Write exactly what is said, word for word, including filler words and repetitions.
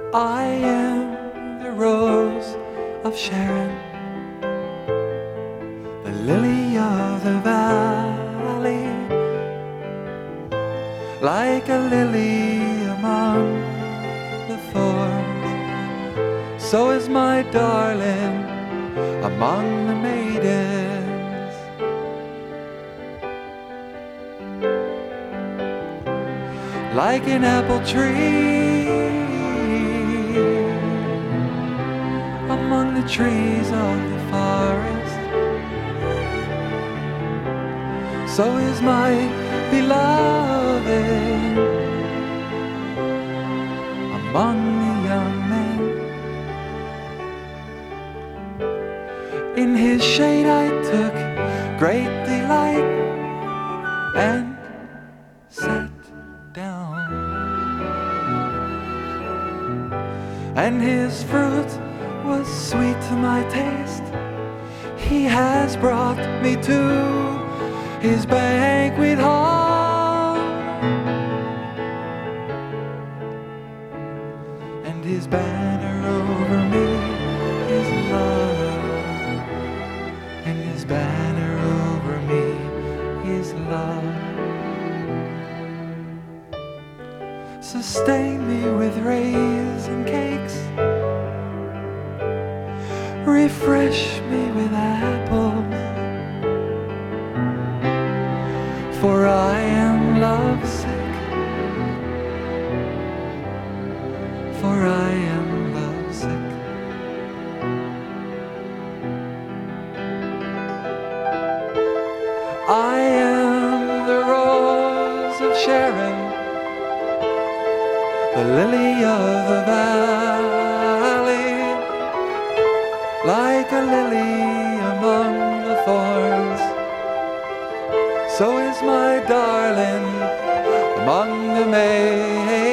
I am the rose of Sharon, the lily of the valley, like a lily among the thorns. So is my darling among the maidens. Like an apple tree among the trees of the forest, so is my beloved among the young men. In his shade I took great delight and sat down, and his fruit was sweet to my taste. He has brought me to his banquet hall, and his banner over me is love, and his banner over me is love. Sustain me with raisin cakes, refresh me with apples, for I am lovesick, for I am lovesick. I am the rose of Sharon, the lily of the valley, like a lily among the thorns. So is my darling among the maidens.